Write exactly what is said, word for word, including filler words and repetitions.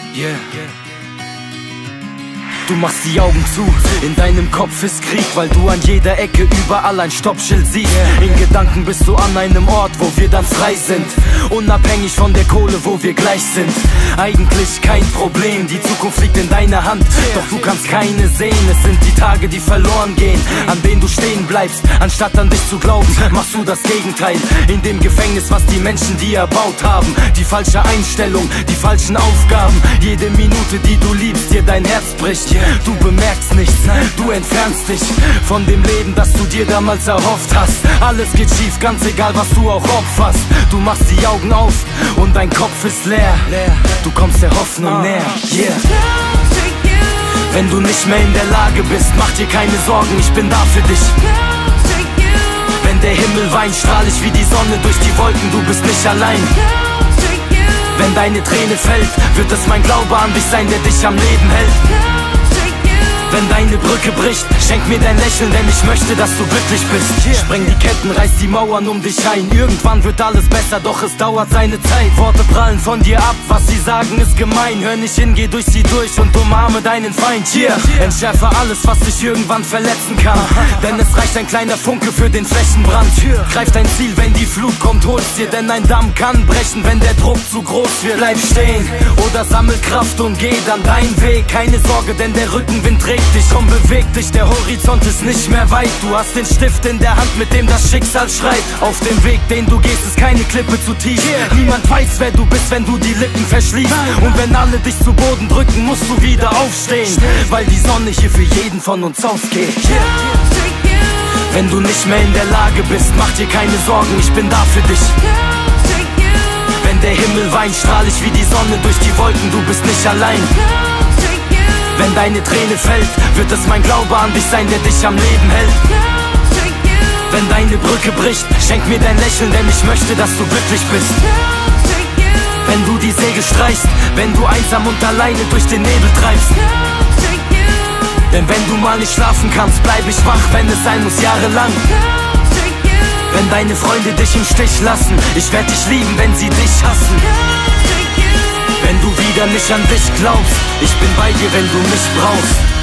Yeah. Du machst die Augen zu, in deinem Kopf ist Krieg, weil du an jeder Ecke überall ein Stoppschild siehst. In Gedanken bist du an einem Ort, wo wir dann frei sind, unabhängig von der Kohle, wo wir gleich sind. Eigentlich kein Problem, die Zukunft liegt in deiner Hand, doch du kannst keine sehen. Es sind die Tage, die verloren gehen, an denen du stehen bleibst. Anstatt an dich zu glauben, machst du das Gegenteil. In dem Gefängnis, was die Menschen dir erbaut haben. Die falsche Einstellung, die falschen Aufgaben. Jede Minute, die du liebst, dir dein Herz bricht. Du bemerkst nichts, du entfernst dich von dem Leben, das du dir damals erhofft hast. Alles geht schief, ganz egal, was du auch opferst. Du machst die Augen auf und dein Kopf ist leer. Du kommst der Hoffnung näher, yeah. Wenn du nicht mehr in der Lage bist, mach dir keine Sorgen, ich bin da für dich. Wenn der Himmel weint, strahl ich wie die Sonne durch die Wolken, du bist nicht allein. Wenn deine Träne fällt, wird es mein Glaube an dich sein, der dich am Leben hält. Wenn deine Brücke bricht, schenk mir dein Lächeln, denn ich möchte, dass du glücklich bist. Spreng die Ketten, reiß die Mauern um dich ein. Irgendwann wird alles besser, doch es dauert seine Zeit. Worte prallen von dir ab, was sie sagen ist gemein. Hör nicht hin, geh durch sie durch und umarme deinen Feind. Hier, entschärfe alles, was dich irgendwann verletzen kann, denn es reicht ein kleiner Funke für den Flächenbrand. Greif dein Ziel, wenn die Flut kommt, hol's dir, denn ein Damm kann brechen, wenn der Druck zu groß wird. Bleib stehen oder sammel Kraft und geh dann deinen Weg. Keine Sorge, denn der Rückenwind trägt dich, komm, beweg dich, der Horizont ist nicht mehr weit. Du hast den Stift in der Hand, mit dem das Schicksal schreit. Auf dem Weg, den du gehst, ist keine Klippe zu tief. Niemand weiß, wer du bist, wenn du die Lippen verschließt. Und wenn alle dich zu Boden drücken, musst du wieder aufstehen, weil die Sonne hier für jeden von uns aufgeht. Wenn du nicht mehr in der Lage bist, mach dir keine Sorgen, ich bin da für dich. Wenn der Himmel weint, strahl ich wie die Sonne durch die Wolken, du bist nicht allein. Wenn deine Träne fällt, wird es mein Glaube an dich sein, der dich am Leben hält. Wenn deine Brücke bricht, schenk mir dein Lächeln, denn ich möchte, dass du glücklich bist. Wenn du die Segel streichst, wenn du einsam und alleine durch den Nebel treibst. Denn wenn du mal nicht schlafen kannst, bleib ich wach, wenn es sein muss, jahrelang. Wenn deine Freunde dich im Stich lassen, ich werd dich lieben, wenn sie dich hassen. Wenn du wieder nicht an dich glaubst, ich bin bei dir, wenn du mich brauchst.